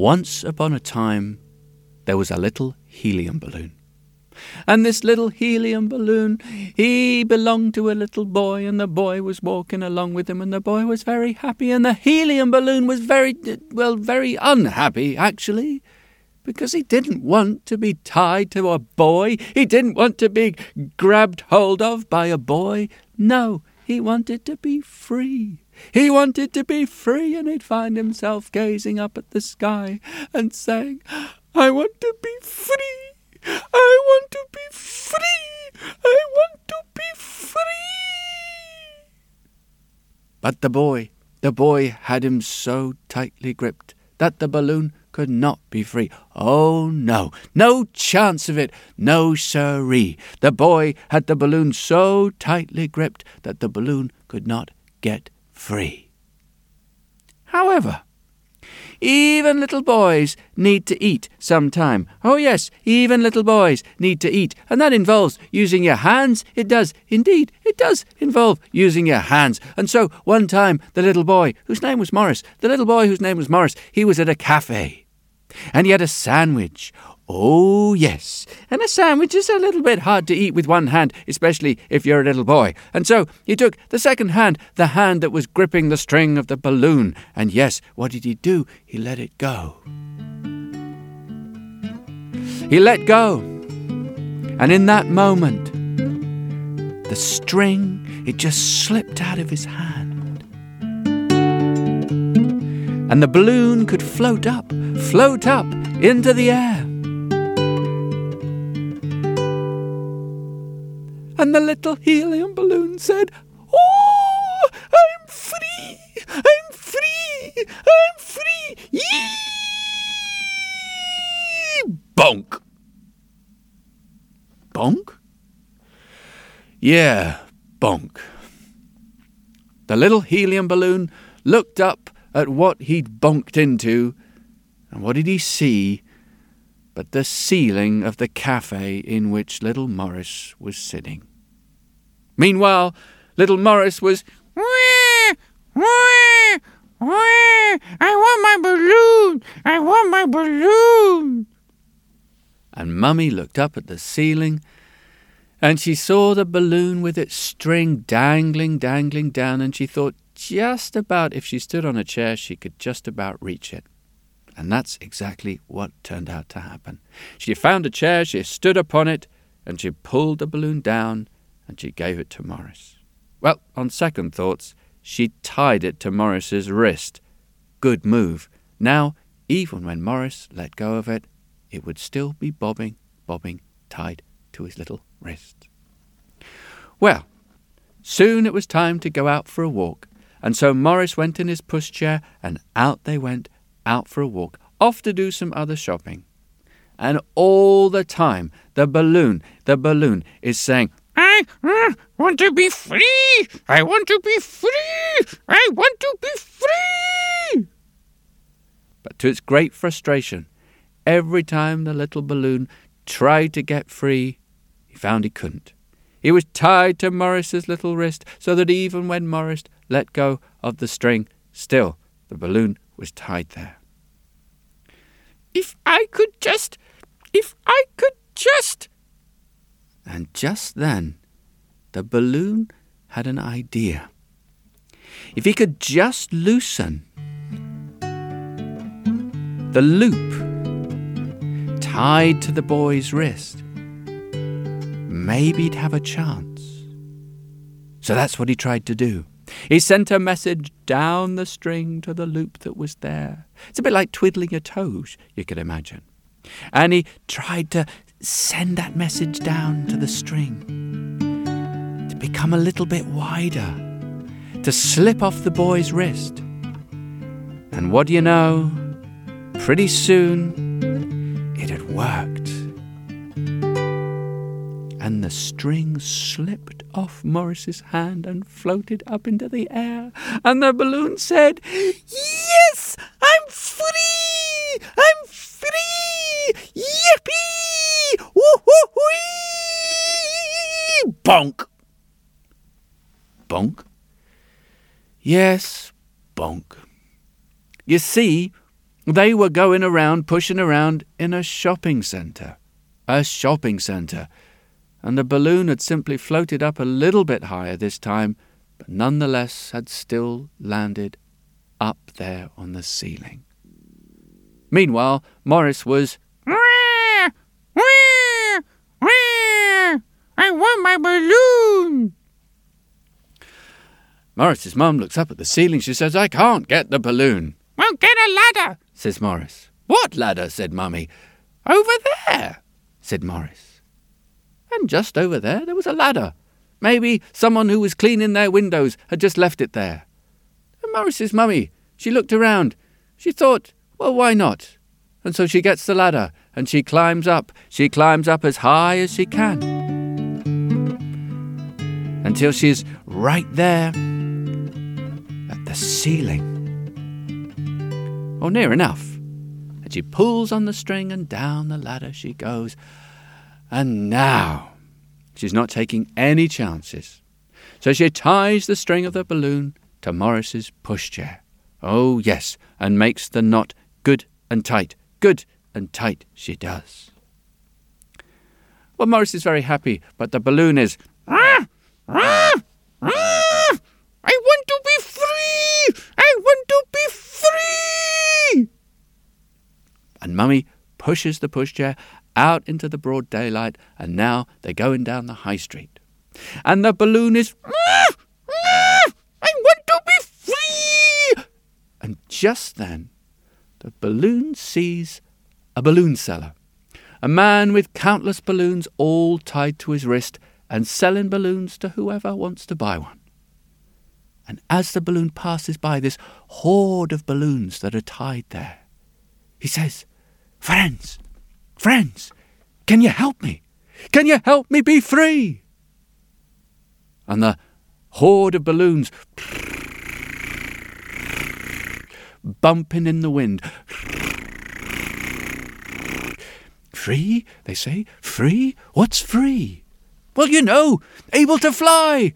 Once upon a time, there was a little helium balloon. And this little helium balloon, he belonged to a little boy, and the boy was walking along with him, and the boy was very happy, and the helium balloon was very unhappy, actually, because he didn't want to be tied to a boy. He didn't want to be grabbed hold of by a boy. No, he wanted to be free. He wanted to be free, and he'd find himself gazing up at the sky and saying, "I want to be free. I want to be free. I want to be free." But the boy had him so tightly gripped that the balloon could not be free. Oh, no, no chance of it, no siree. The boy had the balloon so tightly gripped that the balloon could not get free. However, even little boys need to eat sometime. Oh yes, even little boys need to eat, and that involves using your hands. It does, indeed, it does involve using your hands. And so one time the little boy, whose name was Morris, he was at a cafe, and he had a sandwich. Oh yes, and a sandwich is a little bit hard to eat with one hand, especially if you're a little boy. And so he took the second hand, the hand that was gripping the string of the balloon. And yes, what did he do? He let it go. He let go. And in that moment, the string, it just slipped out of his hand. And the balloon could float up into the air. And the little helium balloon said, "Oh, I'm free! I'm free! I'm free! Yee!" Bonk! Bonk? Yeah, bonk. The little helium balloon looked up at what he'd bonked into, and what did he see but the ceiling of the cafe in which little Morris was sitting. Meanwhile, little Morris was, "Wah, wah, wah, I want my balloon! I want my balloon!" And Mummy looked up at the ceiling, and she saw the balloon with its string dangling down, and she thought just about if she stood on a chair, she could just about reach it. And that's exactly what turned out to happen. She found a chair, she stood upon it, and she pulled the balloon down, and she gave it to Morris. Well, on second thoughts, she tied it to Morris's wrist. Good move. Now, even when Morris let go of it, it would still be bobbing, tied to his little wrist. Well, soon it was time to go out for a walk, and so Morris went in his pushchair, and out they went, out for a walk, off to do some other shopping. And all the time, the balloon is saying, "I want to be free! I want to be free! I want to be free!" But to its great frustration, every time the little balloon tried to get free, he found he couldn't. He was tied to Morris's little wrist, so that even when Morris let go of the string, still the balloon was tied there. If I could just... And just then, the balloon had an idea. If he could just loosen the loop tied to the boy's wrist, maybe he'd have a chance. So that's what he tried to do. He sent a message down the string to the loop that was there. It's a bit like twiddling your toes, you could imagine. And he tried to send that message down to the string to become a little bit wider, to slip off the boy's wrist. And what do you know? Pretty soon, it had worked. And the string slipped off Morris's hand and floated up into the air. And the balloon said, "Yes, I'm free! I'm free! Yippee! Woo-hoo-wee!" Bonk! Bonk? Yes, bonk. You see, They were going around, pushing around in a shopping centre. A shopping centre. And the balloon had simply floated up a little bit higher this time, but nonetheless had still landed up there on the ceiling. Meanwhile, Morris was, "Wah! Wah! Wah! I want my balloon!" Morris's mum looks up at the ceiling. She says, "I can't get the balloon." "Well, get a ladder," says Morris. "What ladder?" said Mummy. "Over there," said Morris. And just over there was a ladder. Maybe someone who was cleaning their windows had just left it there. And Morris's mummy, she looked around. She thought, well, why not? And so she gets the ladder and she climbs up. She climbs up as high as she can until she's right there at the ceiling. Or near enough. And she pulls on the string and down the ladder she goes. And now she's not taking any chances. So she ties the string of the balloon to Morris's pushchair. Oh, yes, and makes the knot good and tight she does. Well, Morris is very happy, but the balloon is, "Ah! Ah! Ah! I want to be free! I want to be free!" And Mummy pushes the pushchair out into the broad daylight, and now they're going down the high street. And the balloon is, "Ah! Ah! I want to be free!" And just then, the balloon sees a balloon seller, a man with countless balloons all tied to his wrist and selling balloons to whoever wants to buy one. And as the balloon passes by this horde of balloons that are tied there, he says, Friends, can you help me? Can you help me be free?" And the horde of balloons bumping in the wind. "Free?" they say. "Free? What's free?" "Well, you know, able to fly."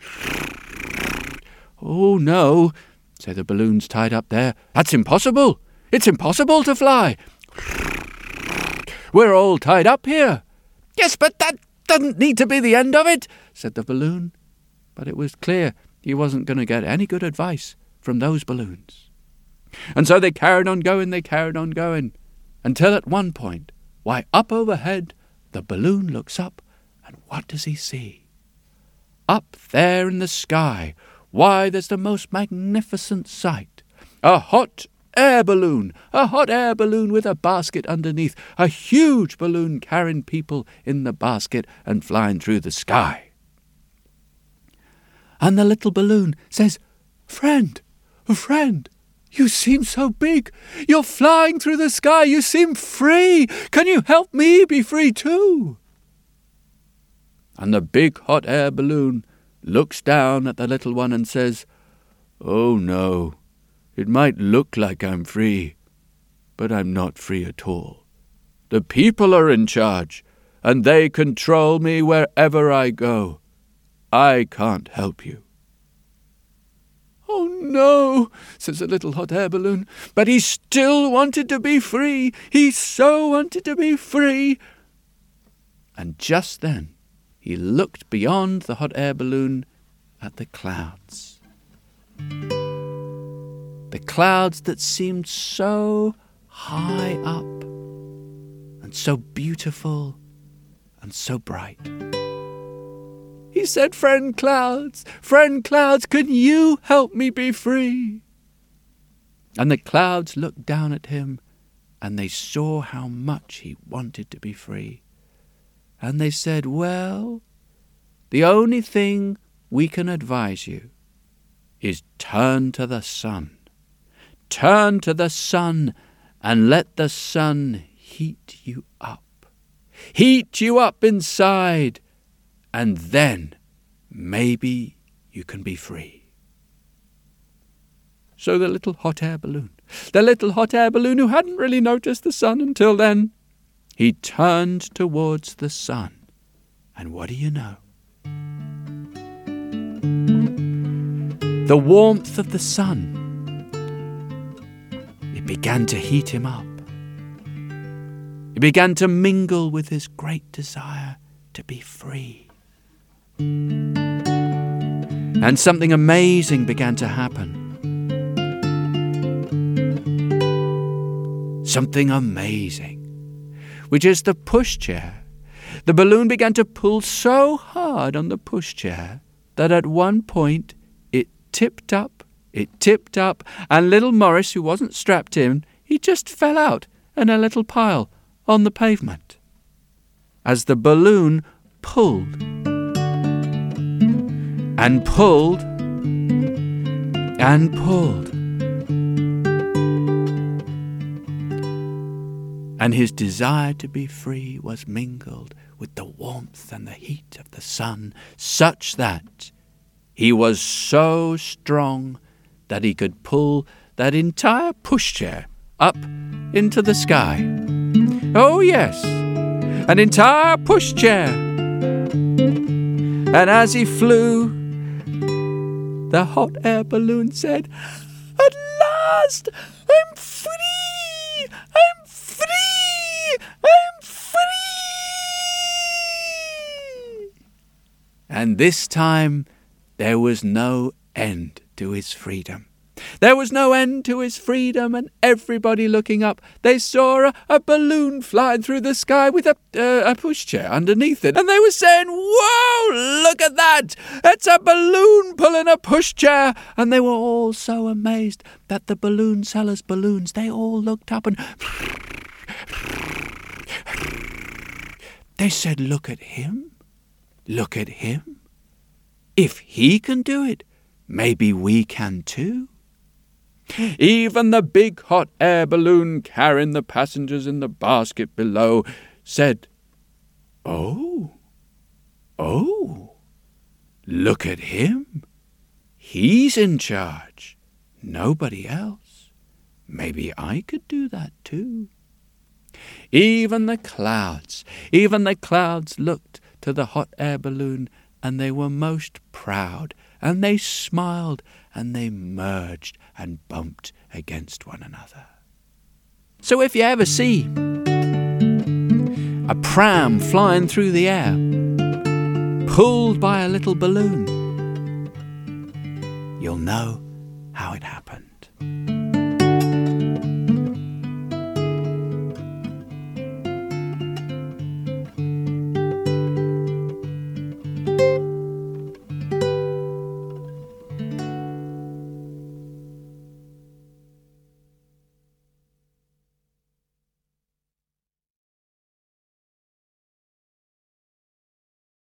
"Oh, no," say the balloons tied up there. "That's impossible. It's impossible to fly. We're all tied up here." "Yes, but that doesn't need to be the end of it," said the balloon. But it was clear he wasn't going to get any good advice from those balloons. And so they carried on going, until at one point, why, up overhead, the balloon looks up, and what does he see? Up there in the sky, why, there's the most magnificent sight. A hot air balloon with a basket underneath, a huge balloon carrying people in the basket and flying through the sky. And the little balloon says, Friend, you seem so big. You're flying through the sky. You seem free. Can you help me be free too?" And the big hot air balloon looks down at the little one and says, "Oh no, it might look like I'm free, but I'm not free at all. The people are in charge, and they control me wherever I go. I can't help you." "Oh, no," says the little hot air balloon, but he still wanted to be free. He so wanted to be free. And just then he looked beyond the hot air balloon at the clouds. The clouds that seemed so high up and so beautiful and so bright. He said, Friend clouds, can you help me be free?" And the clouds looked down at him, and they saw how much he wanted to be free. And they said, "Well, the only thing we can advise you is turn to the sun. Turn to the sun and let the sun heat you up. Heat you up inside, and then maybe you can be free." So the little hot air balloon who hadn't really noticed the sun until then, he turned towards the sun. And what do you know? The warmth of the sun, it began to heat him up. It began to mingle with his great desire to be free. And something amazing began to happen. Something amazing, which is the pushchair. The balloon began to pull so hard on the pushchair that at one point it tipped up, and little Morris, who wasn't strapped in, he just fell out in a little pile on the pavement. As the balloon pulled and pulled and pulled, and his desire to be free was mingled with the warmth and the heat of the sun, such that he was so strong that he could pull that entire pushchair up into the sky. Oh yes, an entire pushchair. And as he flew, the hot air balloon said, "At last, I'm free! I'm free! I'm free!" And this time there was no end to his freedom. There was no end to his freedom, and everybody looking up, they saw a balloon flying through the sky with a pushchair underneath it, and they were saying, "Whoa, look at that! It's a balloon pulling a pushchair!" And they were all so amazed that the balloon seller's balloons, they all looked up and they said, "Look at him! Look at him! If he can do it, maybe we can too." Even the big hot air balloon carrying the passengers in the basket below said, Oh, look at him. He's in charge. Nobody else. Maybe I could do that too." Even the clouds looked to the hot air balloon, and they were most proud, and they smiled, and they merged and bumped against one another. So if you ever see a pram flying through the air, pulled by a little balloon, you'll know how it happened.